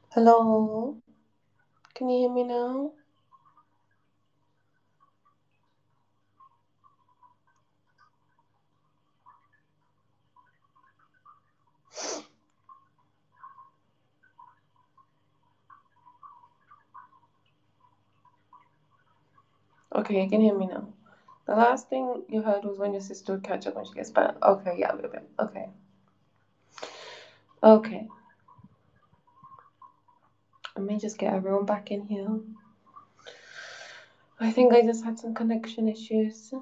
Hello, can you hear me now? Okay, you can hear me now. The last thing you heard was when your sister would catch up when she gets back. Okay, yeah, a little bit. Okay, okay. Let me just get everyone back in here. I think I just had some connection issues.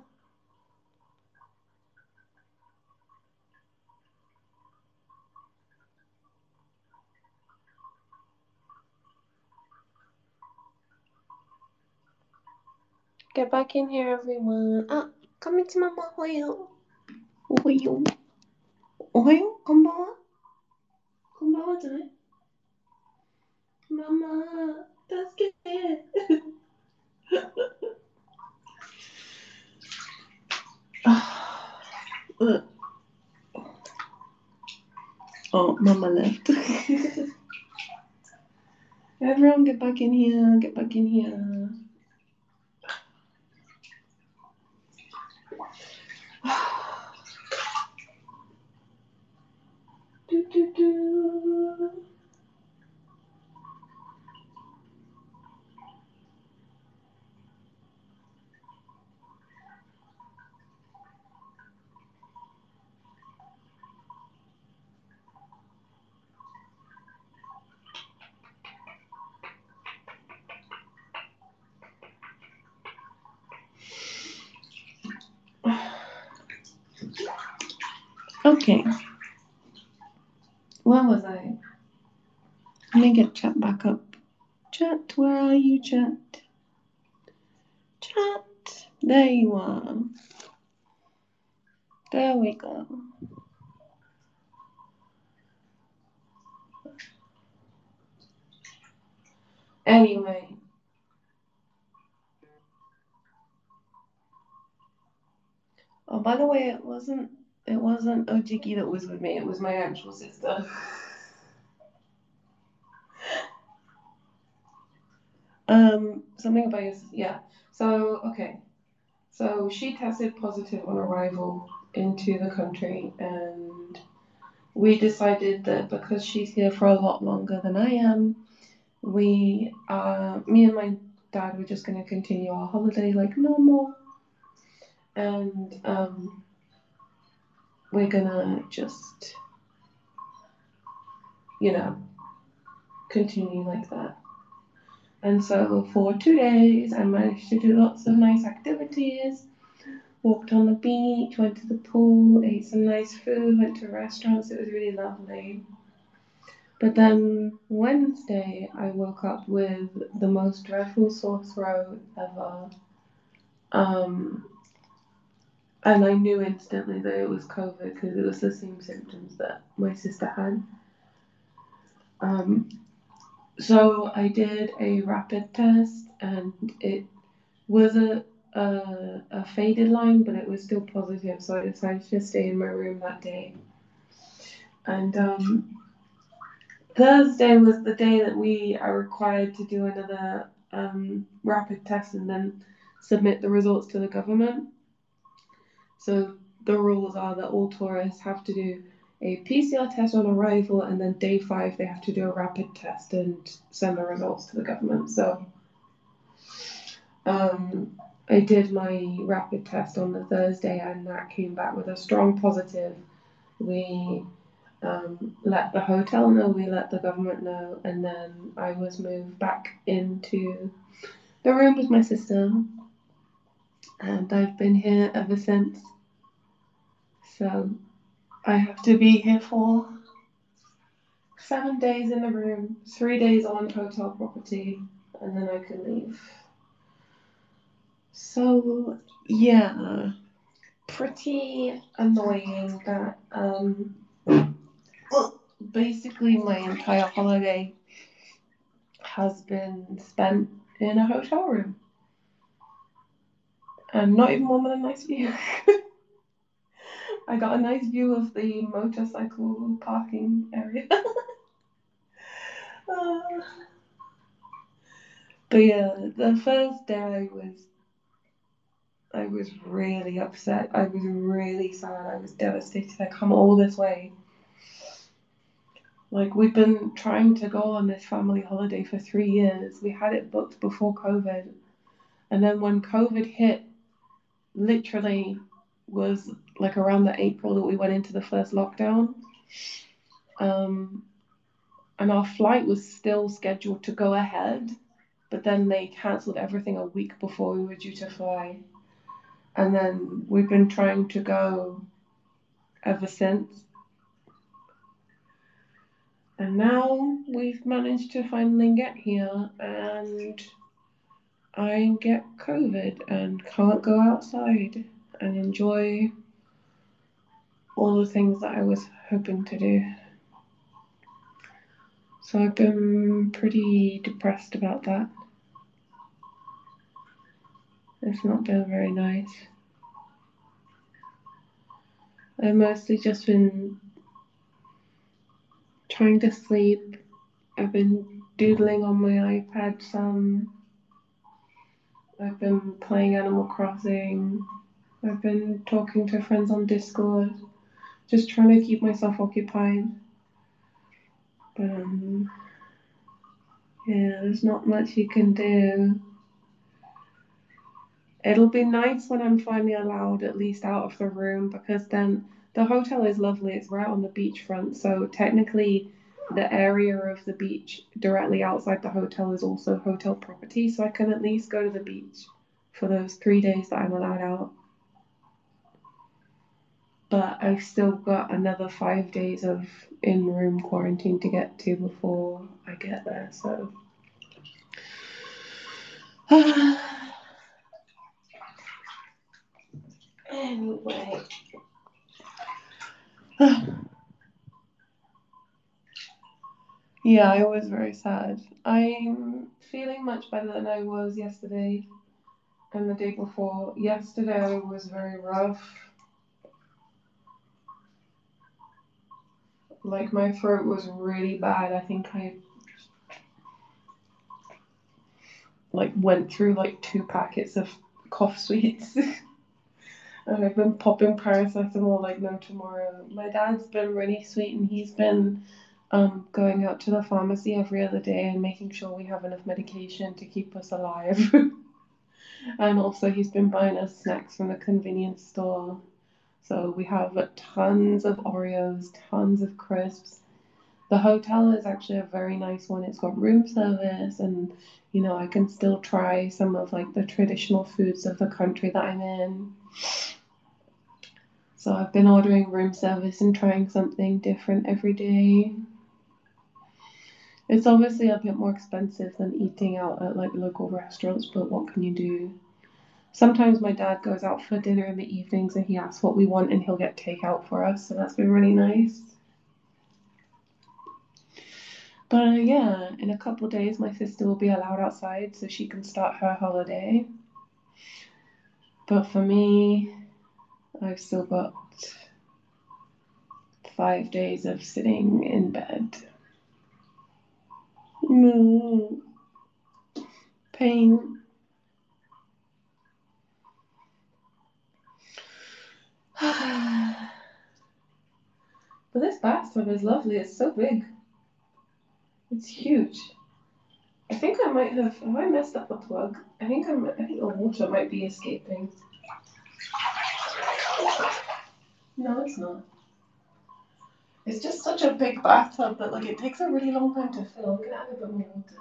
Get back in here, everyone. Ah, come into Mama Hoyo. Hoyo. Hoyo, konbanwa. Konbanwaじゃない? Mama, 助けて. Oh, Mama left. Everyone get back in here, get back in here. Do, do, do. Okay, where was I? Let me get chat back up. Chat, where are you, chat? Chat, there you are. There we go. Anyway. Oh, by the way, it wasn't Ojiki that was with me, it was my actual sister. Something about your sister, yeah. So, okay. So she tested positive on arrival into the country, and we decided that because she's here for a lot longer than I am, me and my dad were just going to continue our holiday like normal, and we're gonna just, you know, continue like that. And so for 2 days, I managed to do lots of nice activities. Walked on the beach, went to the pool, ate some nice food, went to restaurants. It was really lovely. But then Wednesday, I woke up with the most dreadful sore throat ever. Um, and I knew instantly that it was COVID because it was the same symptoms that my sister had. Um, so I did a rapid test, and it was a faded line, but it was still positive. So I decided to stay in my room that day. And Thursday was the day that we are required to do another rapid test and then submit the results to the government. So the rules are that all tourists have to do a PCR test on arrival, and then day 5 they have to do a rapid test and send the results to the government. So I did my rapid test on the Thursday, and that came back with a strong positive. We let the hotel know, we let the government know, and then I was moved back into the room with my sister, and I've been here ever since. So I have to be here for 7 days in the room, 3 days on hotel property, and then I can leave. So yeah, pretty annoying that basically my entire holiday has been spent in a hotel room, and not even one with a nice view. I got a nice view of the motorcycle parking area. Uh, but yeah, the first day I was really upset. I was really sad. I was devastated. I come all this way. Like, we've been trying to go on this family holiday for 3 years. We had it booked before COVID. And then when COVID hit, literally was like around the April that we went into the first lockdown. And our flight was still scheduled to go ahead, but then they cancelled everything a week before we were due to fly. And then we've been trying to go ever since. And now we've managed to finally get here, and I get COVID and can't go outside and enjoy all the things that I was hoping to do. So I've been pretty depressed about that. It's not been very nice. I've mostly just been trying to sleep. I've been doodling on my iPad some. I've been playing Animal Crossing. I've been talking to friends on Discord. Just trying to keep myself occupied. But yeah, there's not much you can do. It'll be nice when I'm finally allowed at least out of the room, because then the hotel is lovely. It's right on the beachfront, so technically the area of the beach directly outside the hotel is also hotel property, so I can at least go to the beach for those 3 days that I'm allowed out. But I've still got another 5 days of in-room quarantine to get to before I get there, so anyway. Yeah, I was very sad. I'm feeling much better than I was yesterday and the day before. Yesterday was very rough. Like, my throat was really bad. I think I went through 2 packets of cough sweets. And I've been popping paracetamol like no tomorrow. My dad's been really sweet, and he's been going out to the pharmacy every other day and making sure we have enough medication to keep us alive. And also he's been buying us snacks from the convenience store. So we have tons of Oreos, tons of crisps. The hotel is actually a very nice one. It's got room service, and I can still try some of the traditional foods of the country that I'm in. So I've been ordering room service and trying something different every day. It's obviously a bit more expensive than eating out at local restaurants, but what can you do? Sometimes my dad goes out for dinner in the evenings and he asks what we want and he'll get takeout for us, so that's been really nice. But yeah, in a couple of days my sister will be allowed outside so she can start her holiday. But for me, I've still got 5 days of sitting in bed. Pain. But this bathtub is lovely. It's so big. It's huge. I think I might have I messed up the plug? I think the water might be escaping. No, it's not. It's just such a big bathtub that it takes a really long time to fill. I'm gonna add a bit more water.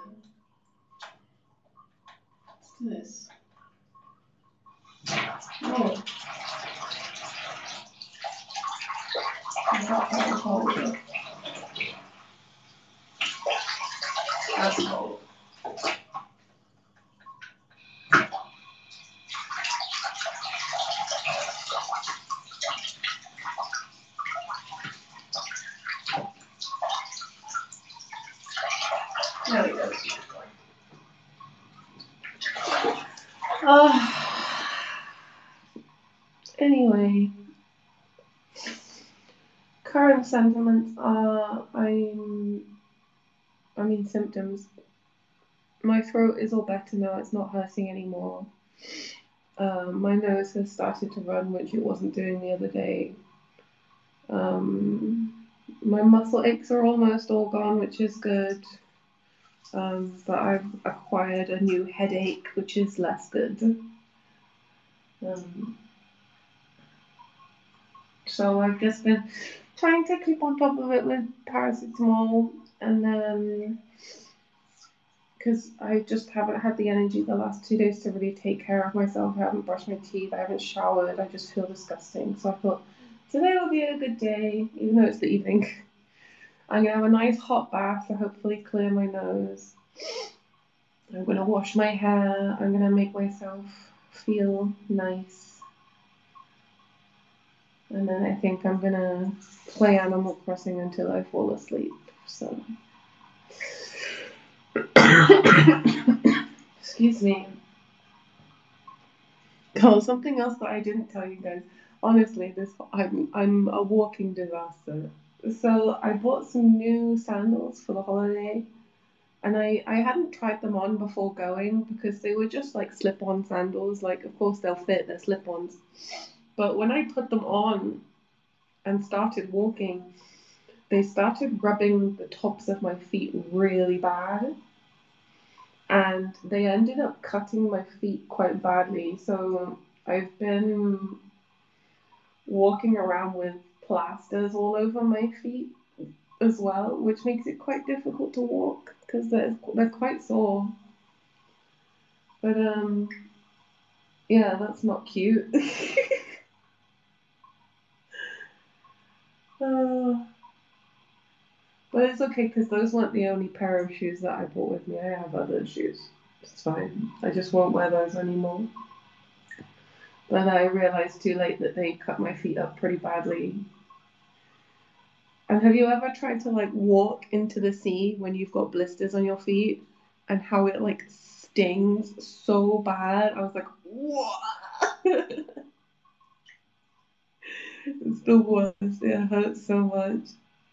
Let's do this. No. That's cold. That's cold. There we go. Anyway, current sentiments are symptoms. My throat is all better now. It's not hurting anymore. My nose has started to run, which it wasn't doing the other day. My muscle aches are almost all gone, which is good. But I've acquired a new headache, which is less good. So I've just been trying to keep on top of it with paracetamol, and then because I just haven't had the energy the last 2 days to really take care of myself. I haven't brushed my teeth, I haven't showered, I just feel disgusting. So I thought today will be a good day, even though it's the evening. I'm gonna have a nice hot bath to hopefully clear my nose. I'm gonna wash my hair, I'm gonna make myself feel nice. And then I think I'm gonna play Animal Crossing until I fall asleep. So excuse me. Oh, something else that I didn't tell you guys. Honestly, I'm a walking disaster. So I bought some new sandals for the holiday, and I hadn't tried them on before going because they were just like slip-on sandals. Like, of course they'll fit, they're slip-ons. But when I put them on and started walking, they started rubbing the tops of my feet really bad. And they ended up cutting my feet quite badly. So I've been walking around with plasters all over my feet as well, which makes it quite difficult to walk because they're quite sore. But yeah, that's not cute. But it's okay because those weren't the only pair of shoes that I brought with me. I have other shoes. It's fine. I just won't wear those anymore. But I realized too late that they cut my feet up pretty badly. And have you ever tried to like walk into the sea when you've got blisters on your feet and how it like stings so bad? I was like, what? It's the worst. It hurts so much.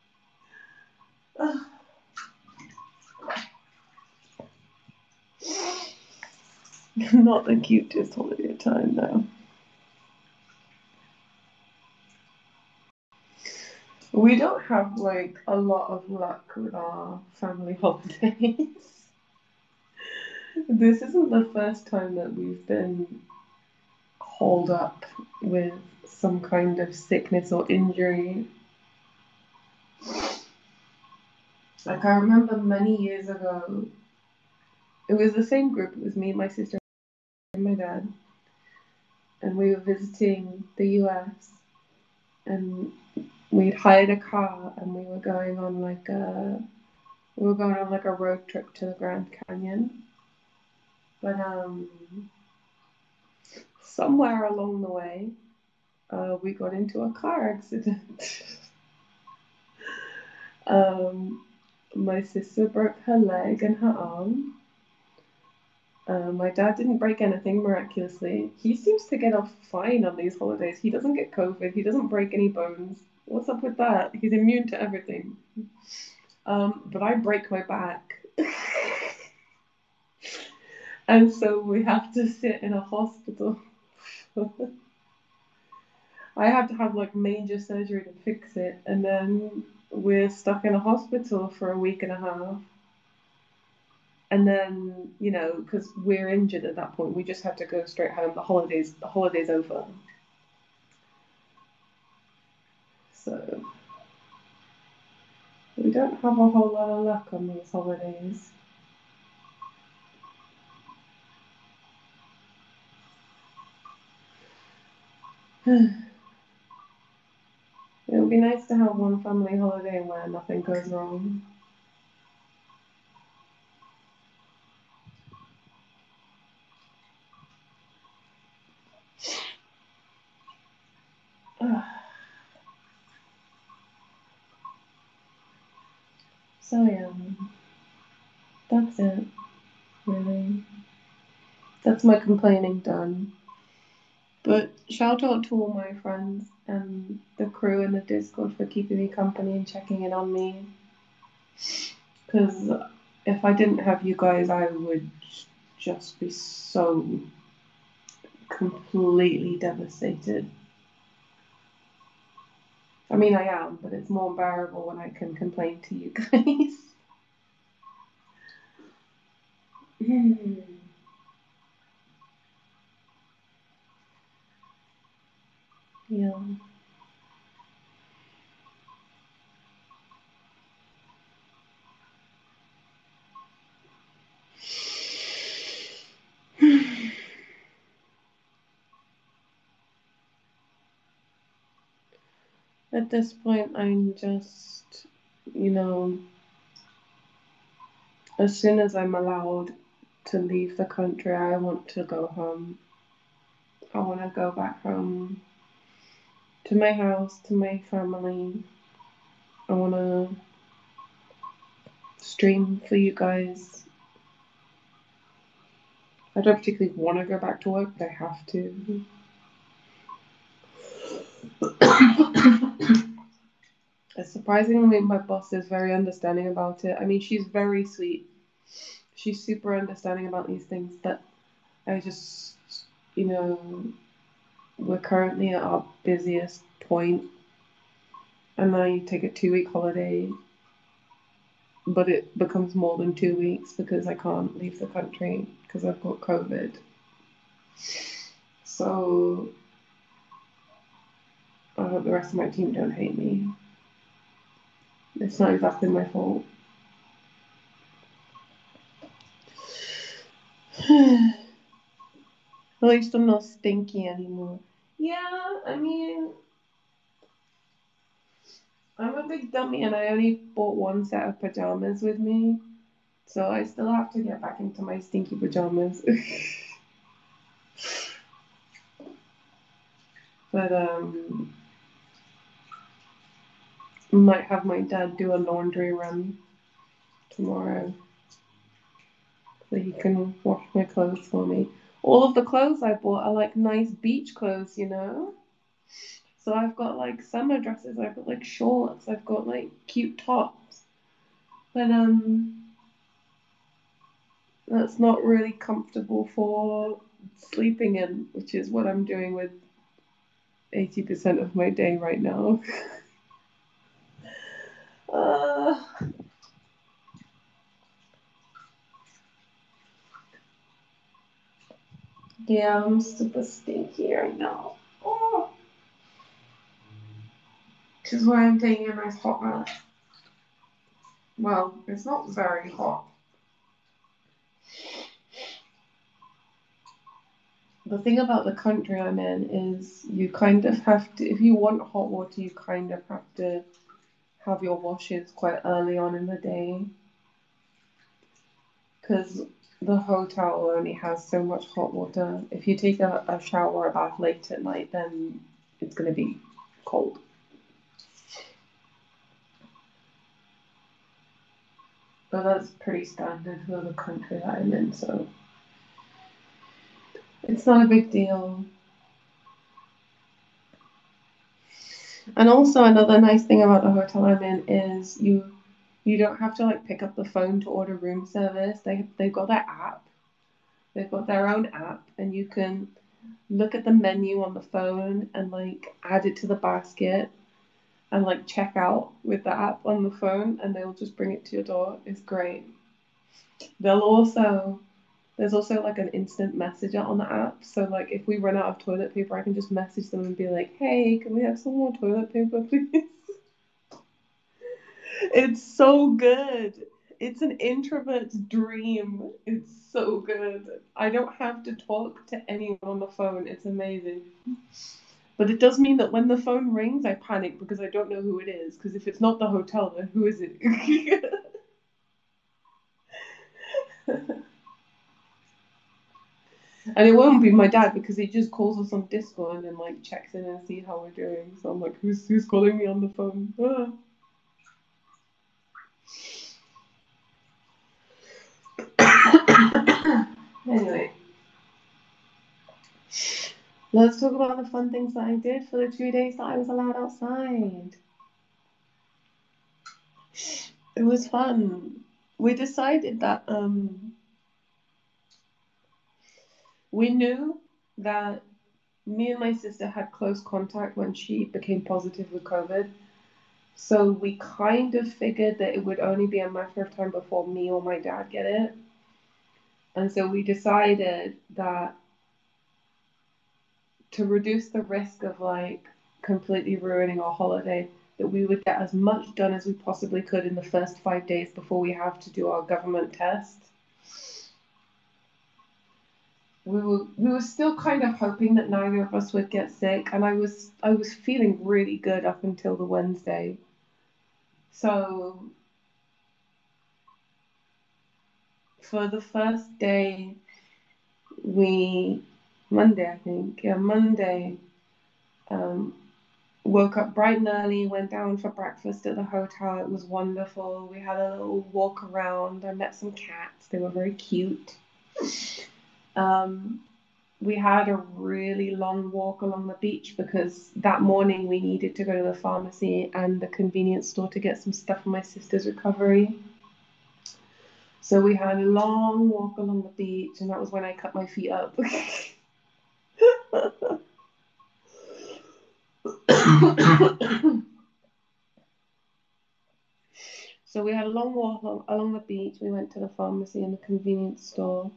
Not the cutest holiday time though. We don't have like a lot of luck with our family holidays. This isn't the first time that we've been holed up with some kind of sickness or injury. Like, I remember many years ago, it was the same group. It was me, my sister, and my dad, and we were visiting the US, and we'd hired a car, and we were going on like a road trip to the Grand Canyon. But somewhere along the way, we got into a car accident. My sister broke her leg and her arm. My dad didn't break anything miraculously. He seems to get off fine on these holidays. He doesn't get COVID. He doesn't break any bones. What's up with that? He's immune to everything. But I break my back. And so we have to sit in a hospital. I had to have like major surgery to fix it, and then we're stuck in a hospital for a week and a half. And then, you know, because we're injured at that point, we just had to go straight home. The holiday's over. So we don't have a whole lot of luck on these holidays. It would be nice to have one family holiday where nothing goes wrong. So yeah, that's it, really. That's my complaining done. But shout out to all my friends and the crew in the Discord for keeping me company and checking in on me. Because if I didn't have you guys, I would just be so completely devastated. I mean, I am, but it's more bearable when I can complain to you guys. Yeah. At this point, I'm just, you know, as soon as I'm allowed to leave the country, I want to go home. I want to go back home to my house, to my family. I want to stream for you guys. I don't particularly want to go back to work, but I have to. Surprisingly, my boss is very understanding about it. I mean, she's very sweet. She's super understanding about these things, but I just, you know, we're currently at our busiest point, and I take a 2 week holiday, but it becomes more than 2 weeks because I can't leave the country because I've got COVID. So I hope the rest of my team don't hate me. It's not exactly my fault. At least I'm not stinky anymore. Yeah, I mean, I'm a big dummy and I only bought one set of pajamas with me. So I still have to get back into my stinky pajamas. But might have my dad do a laundry run tomorrow. So he can wash my clothes for me. All of the clothes I bought are like nice beach clothes, you know? So I've got like summer dresses, I've got like shorts, I've got like cute tops. But that's not really comfortable for sleeping in, which is what I'm doing with 80% of my day right now. uh, yeah, I'm super stinky right now. Oh. Which is why I'm taking a nice hot bath. Well, it's not very hot. The thing about the country I'm in is you kind of have to, if you want hot water, you kind of have to have your washes quite early on in the day. Because the hotel only has so much hot water. If you take a shower or a bath late at night, then it's going to be cold. But that's pretty standard for the country that I'm in, so it's not a big deal. And also another nice thing about the hotel I'm in is you don't have to like pick up the phone to order room service. They've got their app. They've got their own app, and you can look at the menu on the phone and like add it to the basket and like check out with the app on the phone, and they'll just bring it to your door. It's great. They'll also There's also like an instant messenger on the app. So like if we run out of toilet paper, I can just message them and be like, "Hey, can we have some more toilet paper, please?" It's so good. It's an introvert's dream. It's so good. I don't have to talk to anyone on the phone. It's amazing. But it does mean that when the phone rings, I panic because I don't know who it is. Because if it's not the hotel, then who is it? And it won't be my dad because he just calls us on Discord and then like checks in and see how we're doing. So I'm like, who's calling me on the phone? Ah. Anyway, let's talk about the fun things that I did for the 2 days that I was allowed outside. It was fun. we decided that we knew that me and my sister had close contact when she became positive with COVID. So we kind of figured that it would only be a matter of time before me or my dad get it. And so we decided that to reduce the risk of like completely ruining our holiday, that we would get as much done as we possibly could in the first 5 days before we have to do our government test. We were still kind of hoping that neither of us would get sick, and I was feeling really good up until the Wednesday. So for the first day, Monday, I think, yeah, Monday, um, woke up bright and early, went down for breakfast at the hotel. It was wonderful. We had a little walk around. I met some cats. They were very cute. We had a really long walk along the beach because that morning we needed to go to the pharmacy and the convenience store to get some stuff for my sister's recovery. So we had a long walk along the beach, and that was when I cut my feet up. So we had a long walk along the beach. We went to the pharmacy and the convenience store.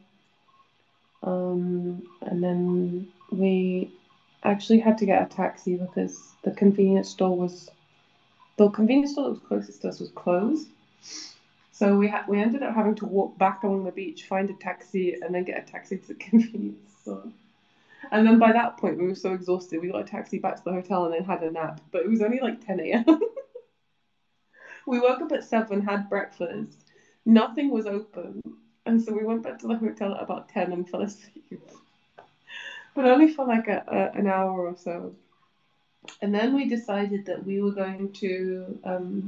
And then we actually had to get a taxi because the convenience store that was closest to us was closed. So we ended up having to walk back along the beach, find a taxi, and then get a taxi to the convenience store. And then by that point, we were so exhausted, we got a taxi back to the hotel and then had a nap. But it was only like 10 a.m. We woke up at 7, had breakfast. Nothing was open. And so we went back to the hotel at about 10 and fell asleep. But only for like an hour or so. And then we decided that we were going to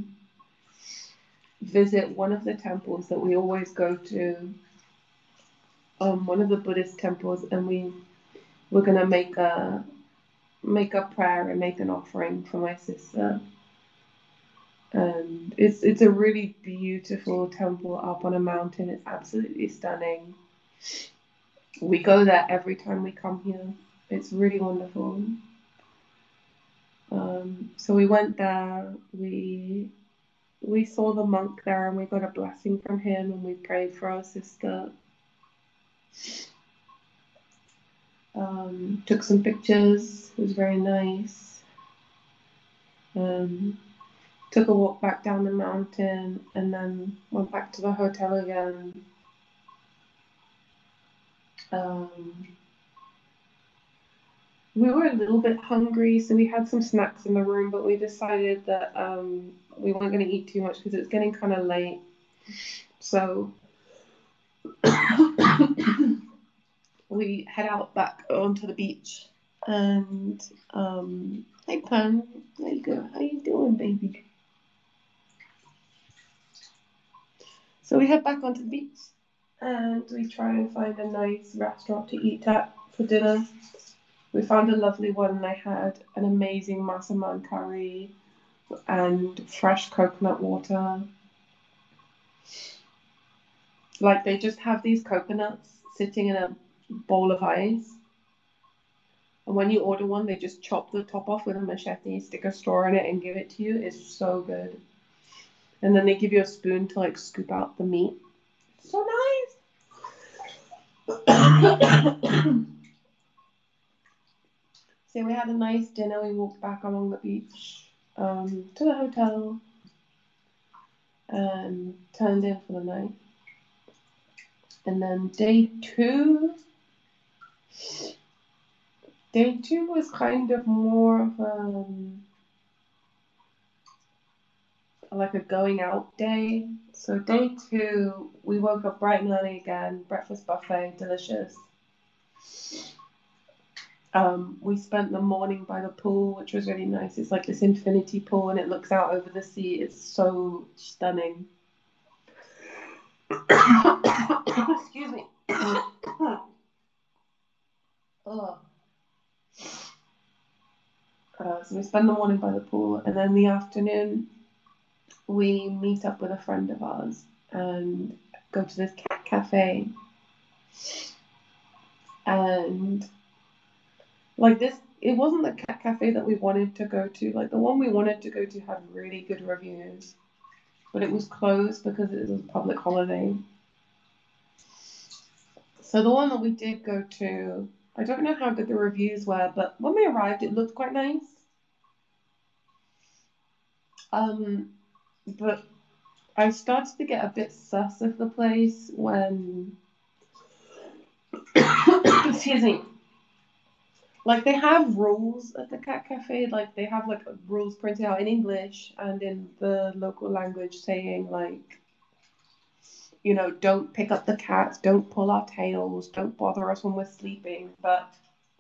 visit one of the temples that we always go to, one of the Buddhist temples, and we were going to make a prayer and make an offering for my sister. And it's a really beautiful temple up on a mountain. It's absolutely stunning. We go there every time we come here. It's really wonderful. So we went there. We saw the monk there, and we got a blessing from him, and we prayed for our sister. Took some pictures. It was very nice. Took a walk back down the mountain, and then went back to the hotel again. We were a little bit hungry, so we had some snacks in the room, but we decided that we weren't going to eat too much because it was getting kind of late. So we head out back onto the beach, and hey Pan, there you go. How you doing, baby? So we head back onto the beach, and we try and find a nice restaurant to eat at for dinner. We found a lovely one, and they had an amazing massaman curry and fresh coconut water. Like, they just have these coconuts sitting in a bowl of ice. And when you order one, they just chop the top off with a machete, stick a straw in it, and give it to you. It's so good. And then they give you a spoon to like scoop out the meat. So nice. So we had a nice dinner. We walked back along the beach to the hotel and turned in for the night. And then day two was kind of more of like a going out day. So day 2, we woke up bright and early again, breakfast buffet, delicious. We spent the morning by the pool, which was really nice. It's like this infinity pool, and it looks out over the sea. It's so stunning. Excuse me. Oh. So we spend the morning by the pool, and then the afternoon we meet up with a friend of ours, and go to this cat cafe. And like this, it wasn't the cat cafe that we wanted to go to. Like the one we wanted to go to had really good reviews, but it was closed because it was a public holiday. So the one that we did go to, I don't know how good the reviews were, but when we arrived, it looked quite nice. But I started to get a bit sus of the place when, excuse me, like they have rules at the cat cafe. Like they have like rules printed out in English and in the local language saying like, you know, don't pick up the cats, don't pull our tails, don't bother us when we're sleeping. But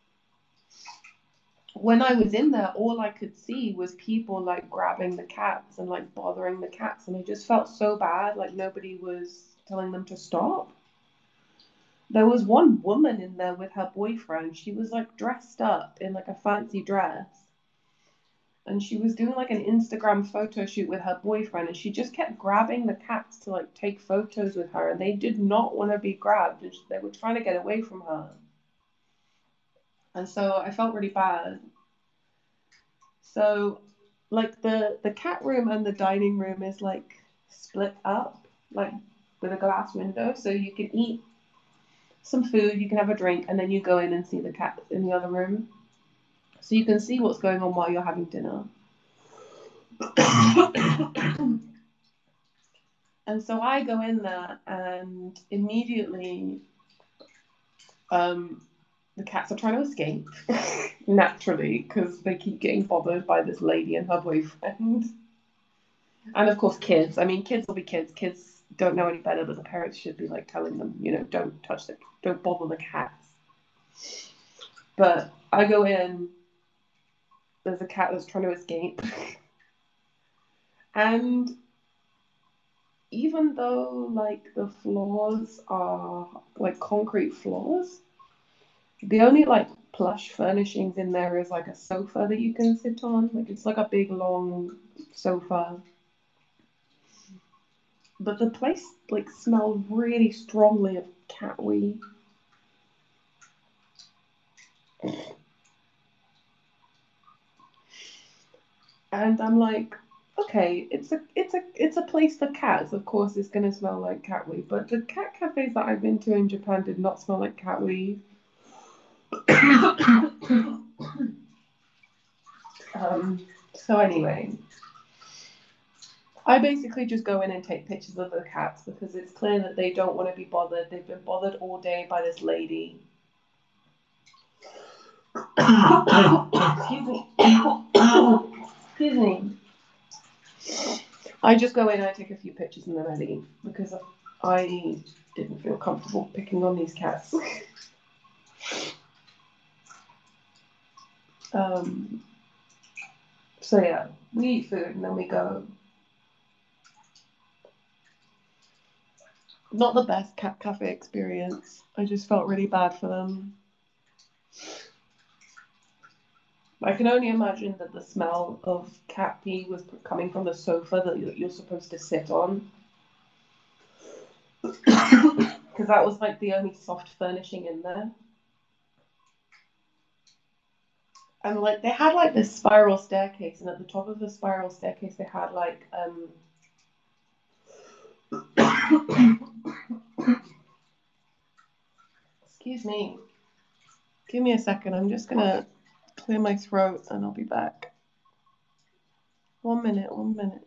when I was in there, all I could see was people like grabbing the cats and like bothering the cats, and I just felt so bad. Like nobody was telling them to stop. There was one woman in there with her boyfriend. She was like dressed up in like a fancy dress, and she was doing like an Instagram photo shoot with her boyfriend, and she just kept grabbing the cats to like take photos with her, and they did not want to be grabbed, and they were trying to get away from her. And so I felt really bad. So like the cat room and the dining room is like split up like with a glass window, so you can eat some food, you can have a drink, and then you go in and see the cats in the other room. So you can see what's going on while you're having dinner. And so I go in there, and immediately the cats are trying to escape, naturally, because they keep getting bothered by this lady and her boyfriend. And of course, kids. I mean, kids will be kids. Kids don't know any better, but the parents should be like telling them, you know, don't bother the cats. But I go in, there's a cat that's trying to escape. And even though like the floors are like concrete floors, the only like plush furnishings in there is like a sofa that you can sit on. Like it's like a big long sofa. But the place like smelled really strongly of cat wee. And I'm like, okay, it's a place for cats. Of course, it's gonna smell like cat wee. But the cat cafes that I've been to in Japan did not smell like cat wee. So anyway, I basically just go in and take pictures of the cats because it's clear that they don't want to be bothered. They've been bothered all day by this lady. Excuse me. Excuse me. I just go in, I take a few pictures, and then I leave because I didn't feel comfortable picking on these cats. So yeah, we eat food and then we go. Not the best cat cafe experience. I just felt really bad for them. I can only imagine that the smell of cat pee was coming from the sofa that you're supposed to sit on. Because that was like the only soft furnishing in there. And like they had like this spiral staircase, and at the top of the spiral staircase they had like excuse me. Give me a second. I'm just gonna clear my throat and I'll be back. 1 minute, 1 minute.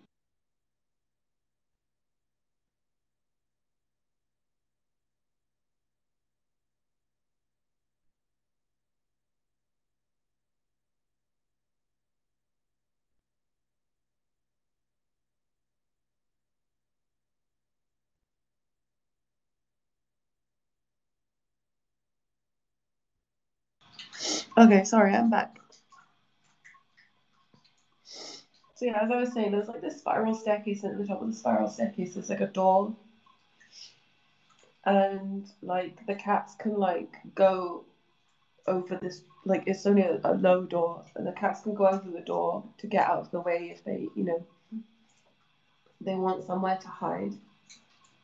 Okay, sorry, I'm back. So yeah, as I was saying, there's like this spiral staircase, and at the top of the spiral staircase there's like a door, and like the cats can like go over this, like it's only a low door, and the cats can go over the door to get out of the way if they, you know, they want somewhere to hide.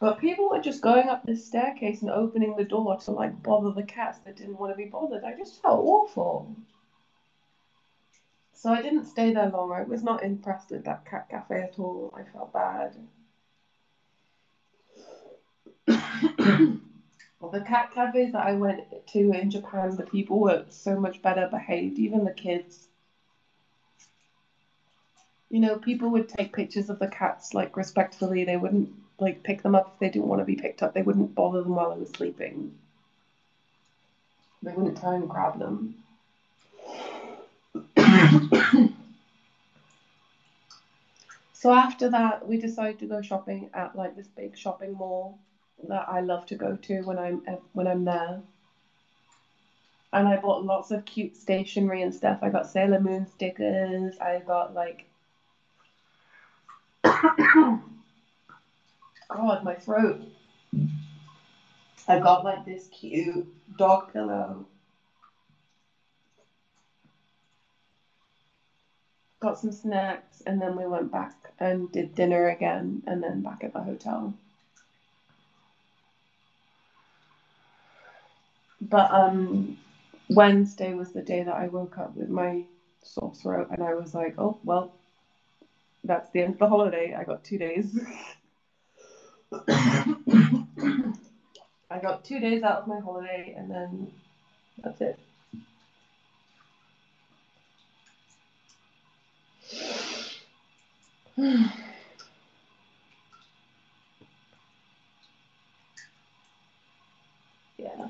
But people were just going up this staircase and opening the door to like bother the cats that didn't want to be bothered. I just felt awful. So I didn't stay there long. I was not impressed with that cat cafe at all. I felt bad. Well, the cat cafes that I went to in Japan, the people were so much better behaved, even the kids. You know, people would take pictures of the cats like respectfully. They wouldn't like pick them up if they didn't want to be picked up. They wouldn't bother them while they were sleeping. They wouldn't try and grab them. So after that, we decided to go shopping at like this big shopping mall that I love to go to when I'm there. And I bought lots of cute stationery and stuff. I got Sailor Moon stickers. I got like God, my throat. I got like this cute dog pillow. Got some snacks, and then we went back and did dinner again, and then back at the hotel. But Wednesday was the day that I woke up with my sore throat, and I was like, oh well, that's the end of the holiday. I got 2 days. I got 2 days out of my holiday, and then that's it. Yeah.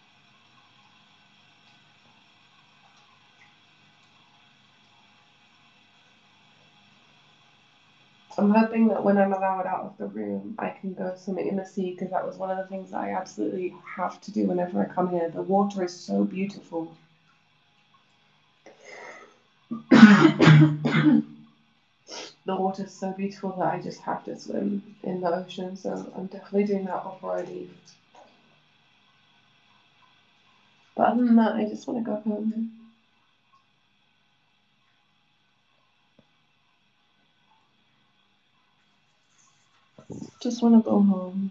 I'm hoping that when I'm allowed out of the room, I can go swimming in the sea, because that was one of the things that I absolutely have to do whenever I come here. The water is so beautiful. The water is so beautiful that I just have to swim in the ocean, so I'm definitely doing that before I leave. But other than that, I just want to go home. Just want to go home.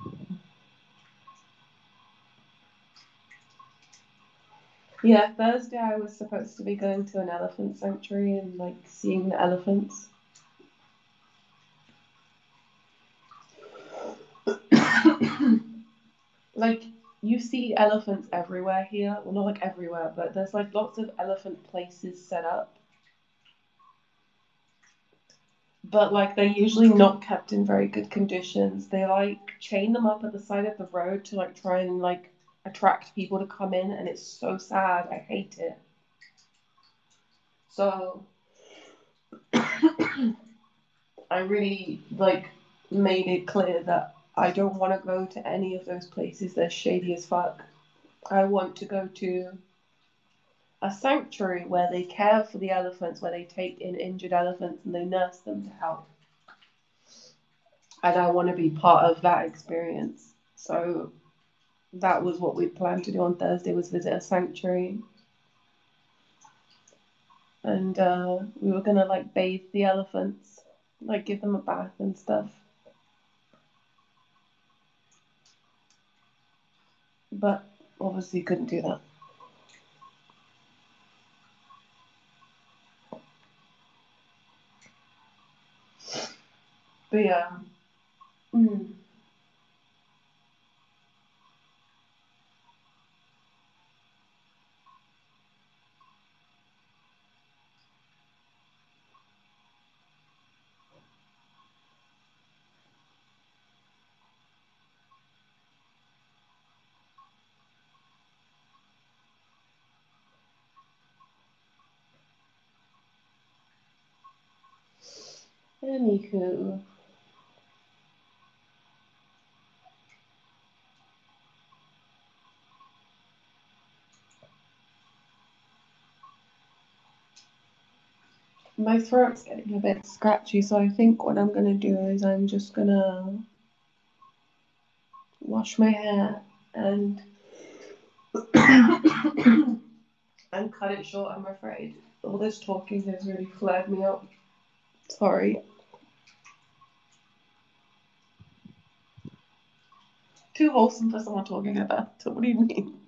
Yeah, Thursday I was supposed to be going to an elephant sanctuary and like seeing the elephants. Like, you see elephants everywhere here. Well, not like everywhere, but there's like lots of elephant places set up. But like, they're usually not kept in very good conditions. They like chain them up at the side of the road to like try and like attract people to come in, and it's so sad. I hate it. So I really like made it clear that I don't want to go to any of those places. They're shady as fuck. I want to go to a sanctuary where they care for the elephants, where they take in injured elephants and they nurse them to health. And I want to be part of that experience. So that was what we planned to do on Thursday, was visit a sanctuary. And we were gonna like bathe the elephants, like give them a bath and stuff. But obviously couldn't do that. But yeah. Anywho. My throat's getting a bit scratchy, so I think what I'm gonna do is I'm just gonna wash my hair and and cut it short, I'm afraid. All this talking has really flared me up. Sorry. Too wholesome for someone talking about. What do you mean?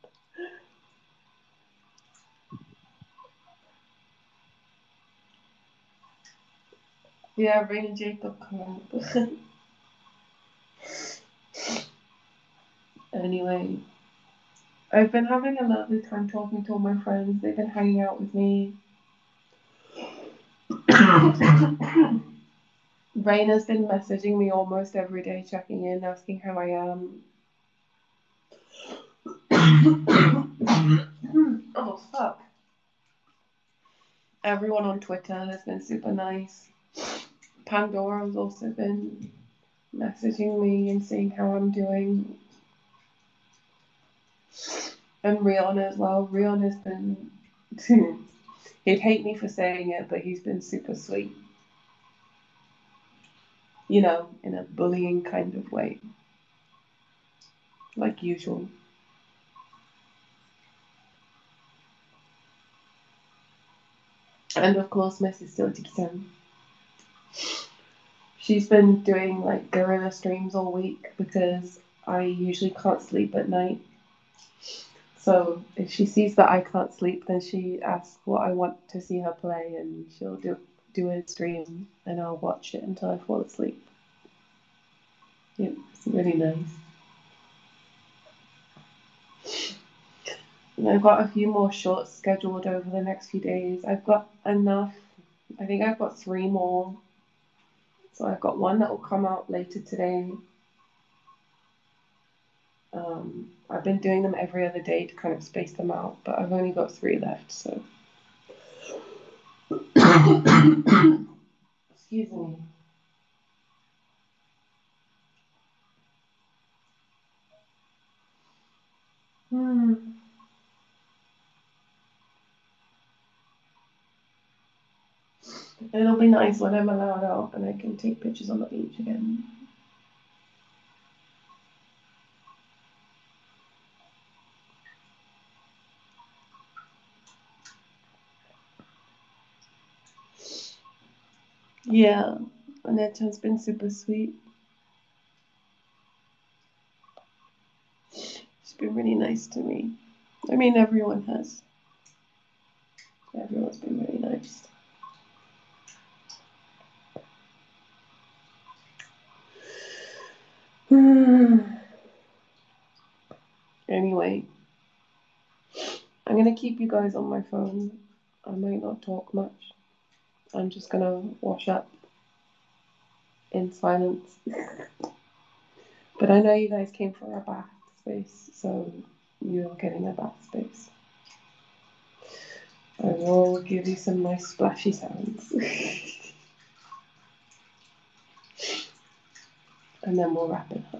Yeah, Rain and Jacob come up. Anyway, I've been having a lovely time talking to all my friends. They've been hanging out with me. Raina's been messaging me almost every day, checking in, asking how I am. Oh, fuck. Everyone on Twitter has been super nice. Pandora's also been messaging me and seeing how I'm doing. And Rion as well. Rion has been... He'd hate me for saying it, but he's been super sweet. You know, in a bullying kind of way. Like usual. And of course, my sister Tikitan. She's been doing like guerrilla streams all week because I usually can't sleep at night. So if she sees that I can't sleep, then she asks what I want to see her play, and she'll do a stream, and I'll watch it until I fall asleep. Yeah, it's really nice. And I've got a few more shorts scheduled over the next few days. I've got enough. I think I've got 3 more. So I've got one that will come out later today. I've been doing them every other day to kind of space them out, but I've only got 3 left, so. Excuse me. It'll be nice when I'm allowed out and I can take pictures on the beach again. Yeah, Aneta's been super sweet. She's been really nice to me. I mean, everyone has. Everyone's been really nice. Anyway, I'm gonna keep you guys on my phone. I might not talk much. I'm just gonna wash up in silence. But I know you guys came for a bath space, so you're getting a bath space. I will give you some nice splashy sounds. And then we'll wrap it up.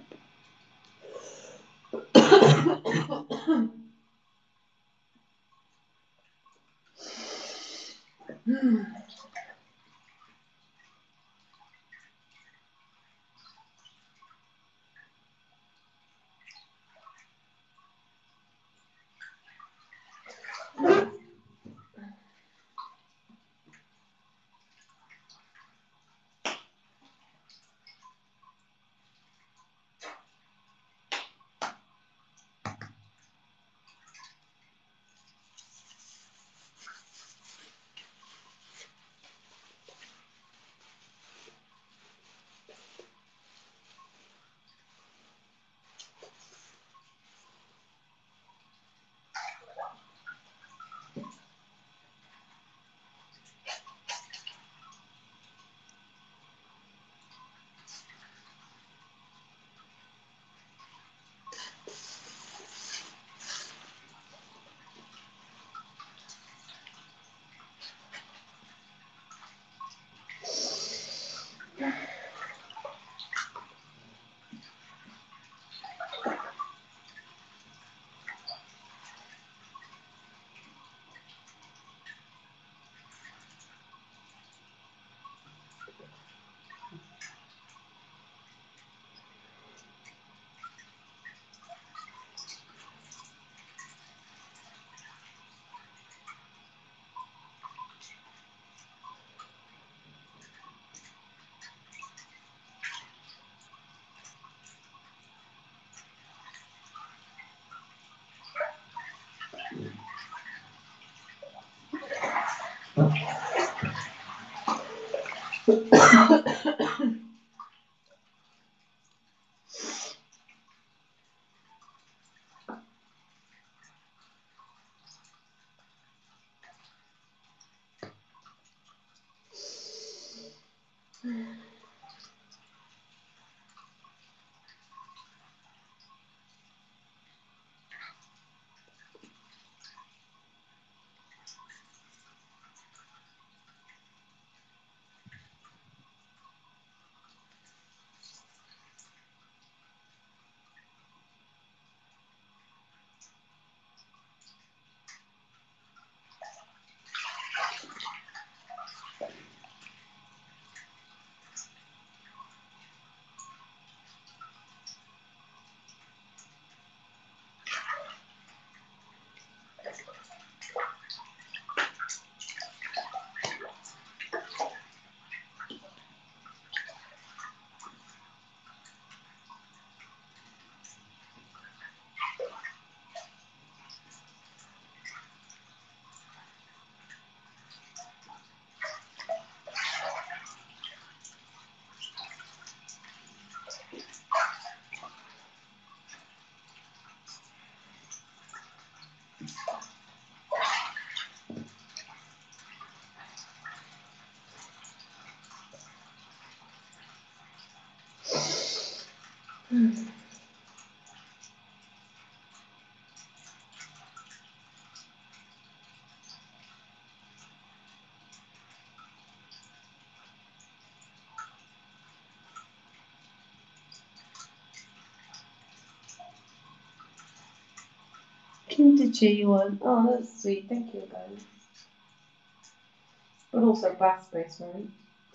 Kinder chewy one. Oh, that's sweet. Thank you, guys. But also bath space, right?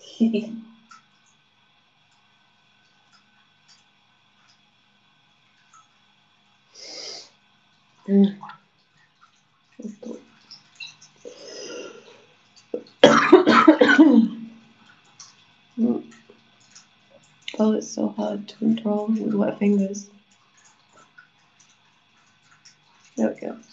Mm. Oh, it's so hard to control with wet fingers. There we go.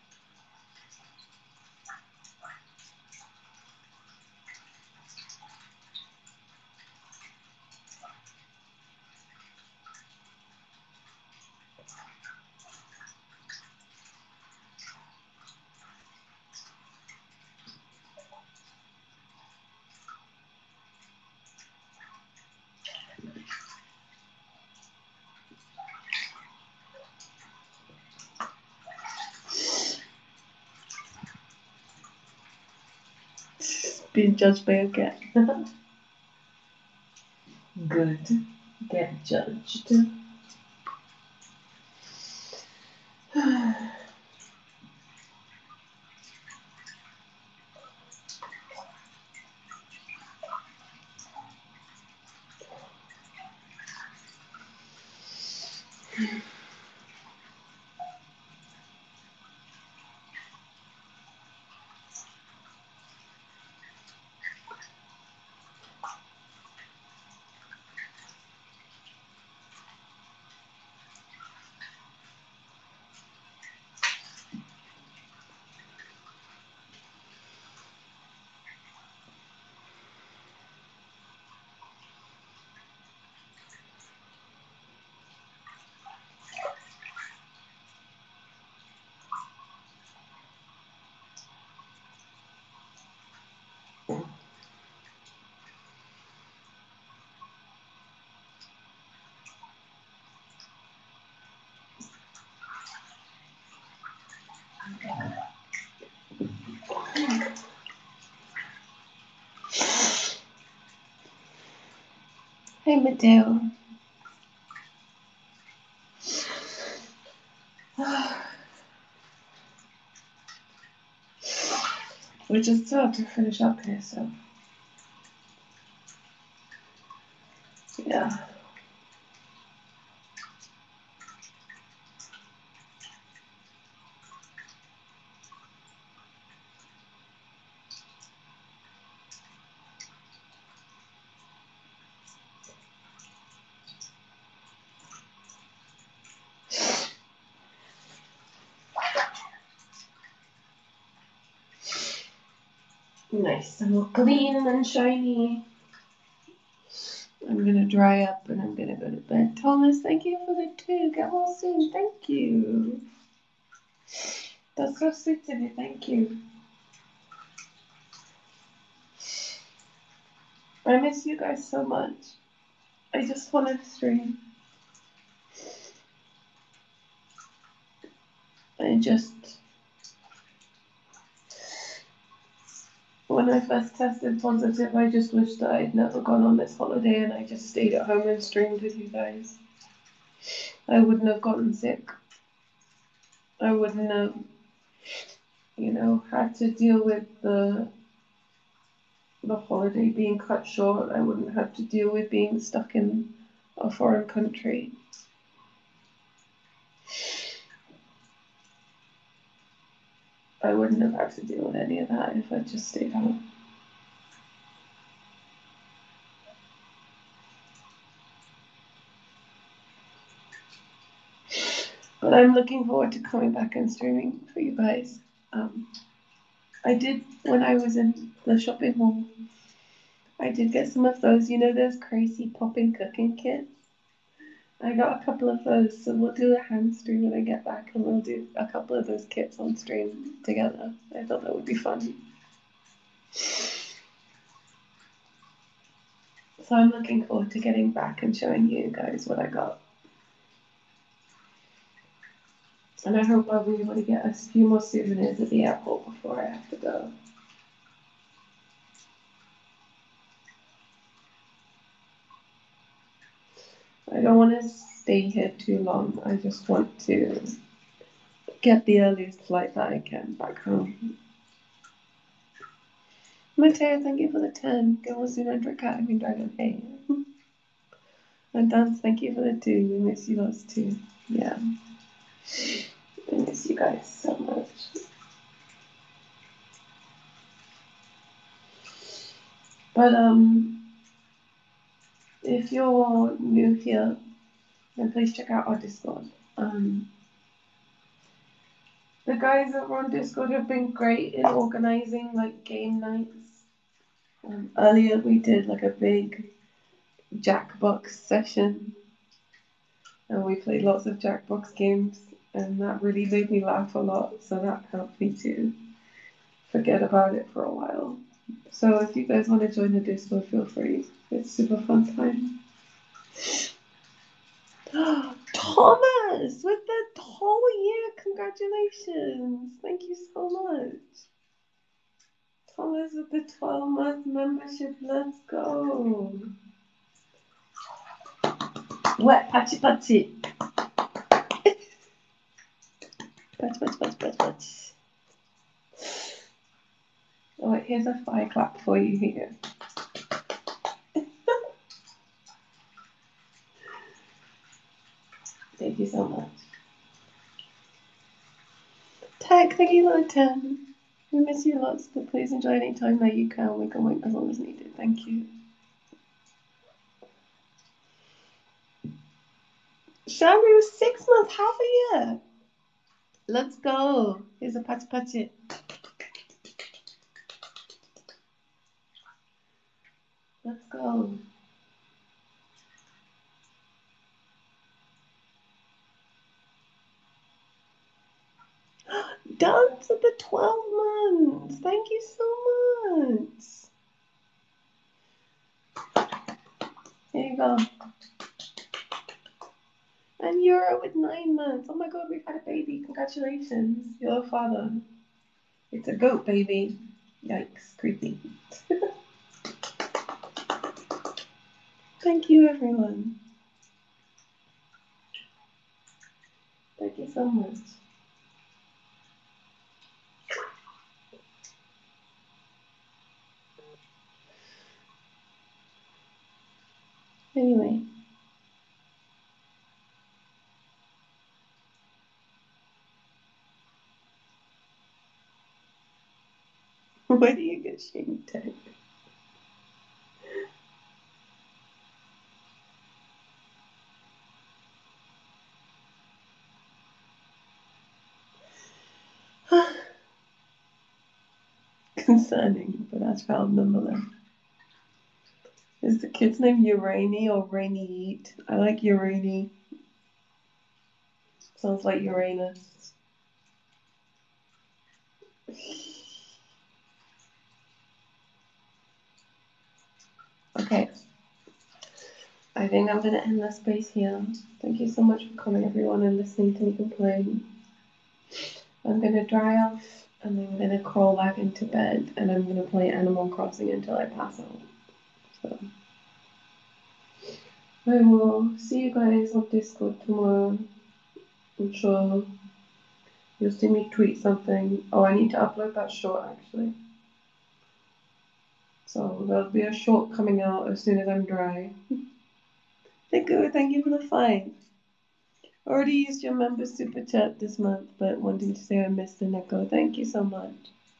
Being judged by a cat. Good. Get judged. Hey, Mateo. We're just about to finish up here, so yeah. nice and all clean and shiny. I'm gonna dry up and I'm gonna go to bed. Thomas, thank you for the 2. Get well soon. Thank you. That's so sweet of you. Thank you. I miss you guys so much. I just want to stream. When I first tested positive, I just wished that I'd never gone on this holiday and I just stayed at home and streamed with you guys. I wouldn't have gotten sick. I wouldn't have, had to deal with the holiday being cut short. I wouldn't have to deal with being stuck in a foreign country. I wouldn't have had to deal with any of that if I just stayed home. But I'm looking forward to coming back and streaming for you guys. I did, when I was in the shopping mall, I did get some of those, those crazy popping cooking kits. I got a couple of those, so we'll do a hand stream when I get back and we'll do a couple of those kits on stream together. I thought that would be fun. So I'm looking forward to getting back and showing you guys what I got. And I hope I'll be able to get a few more souvenirs at the airport before I have to go. I don't want to stay here too long. I just want to get the earliest flight that I can back home. Mateo, thank you for the 10. Go on soon under Academy Dragon. Hey. And Dance, thank you for the 2. We miss you lots too. Yeah. I miss you guys so much. But if you're new here, then please check out our Discord. The guys over on Discord have been great in organizing like game nights. Earlier we did like a big Jackbox session, and we played lots of Jackbox games, and that really made me laugh a lot. So that helped me to forget about it for a while. So if you guys want to join the Discord, feel free. It's super fun time. Thomas with the whole year, congratulations! Thank you so much. Thomas with the 12-month membership, let's go. Wet patchy patchy. Patch. Oh, wait, here's a fire clap for you here. Thank you so much. Tag, thank you for the 10. We miss you lots, but please enjoy any time that you can. We can wait as long as needed. Thank you. Shamu, 6 months, half a year. Let's go. Here's a patchy. Let's go. Dance at the 12 months. Thank you so much. Here you go. And Euro with 9 months. Oh my god, we've had a baby. Congratulations. You're a father. It's a goat baby. Yikes, creepy. Thank you, everyone. Thank you so much. Anyway. Where do you get shamed, Tag? concerning, but that's proud nonetheless. Is the kid's name Uranie or Rainy? I like Uranie. Sounds like Uranus. Okay. I think I'm going to end this space here. Thank you so much for coming, everyone, and listening to me complain. I'm going to dry off, and I'm going to crawl back into bed, and I'm going to play Animal Crossing until I pass out. So, I will see you guys on Discord tomorrow. I'm sure you'll see me tweet something. Oh, I need to upload that short, actually. So there'll be a short coming out as soon as I'm dry. Thank you for the fight. Already used your member super chat this month, but wanting to say I missed the Neko. Thank you so much.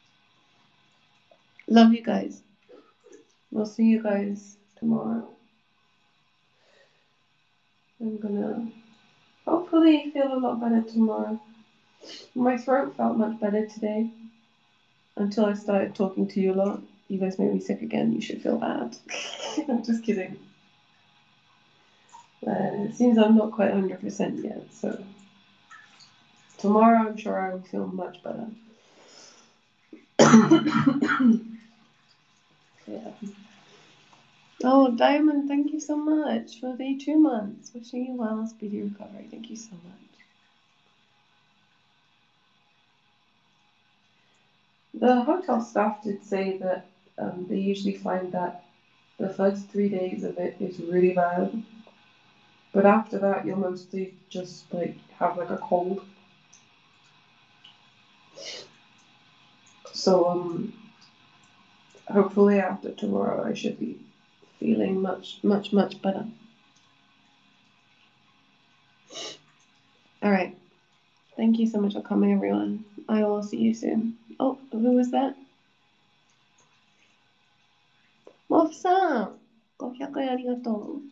Love you guys. We'll see you guys tomorrow. I'm gonna hopefully feel a lot better tomorrow. My throat felt much better today until I started talking to you a lot. You guys made me sick again. You should feel bad. I'm just kidding. It seems I'm not quite 100% yet, so tomorrow I'm sure I will feel much better. Yeah. Oh, Diamond, thank you so much for the 2 months. Wishing you well, speedy recovery. Thank you so much. The hotel staff did say that they usually find that the first 3 days of it is really bad, but after that you'll mostly just like have like a cold. So hopefully after tomorrow I should be feeling much better. All right. Thank you so much for coming, everyone. I will see you soon. Oh, who was that? Mof-san! 500円ありがとう。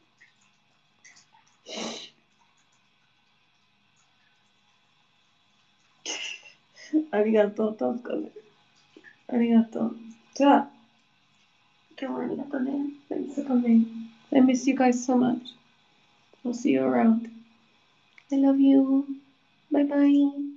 ありがとう、助かる。ありがとう。じゃあ、今日はありがとうね。Thanks for coming. I miss you guys so much. I'll see you around. I love you. Bye bye.